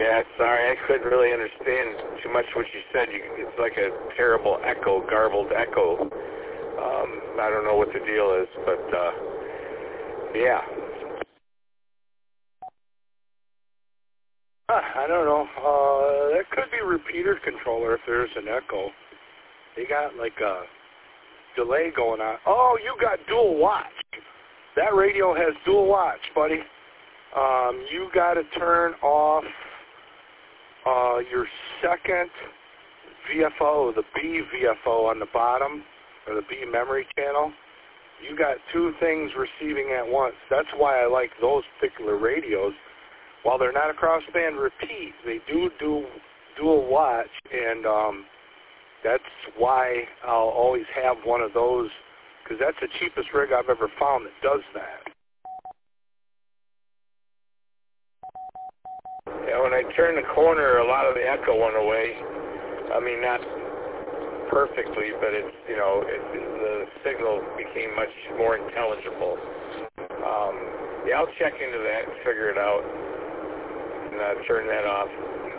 Yeah, sorry, I couldn't really understand too much what you said. It's like a terrible echo, garbled echo. I don't know what the deal is, but yeah. I don't know. That could be repeater controller if there's an echo. They got like a delay going on. Oh, you got dual watch. That radio has dual watch, buddy. You got to turn off your second VFO, the B VFO on the bottom, or the B memory channel. You got two things receiving at once. That's why I like those particular radios. While they're not a crossband repeat, they do dual watch, and that's why I'll always have one of those, because that's the cheapest rig I've ever found that does that. Yeah, when I turned the corner, a lot of the echo went away. I mean, not perfectly, but it's, the signal became much more intelligible. Yeah, I'll check into that and figure it out and turn that off.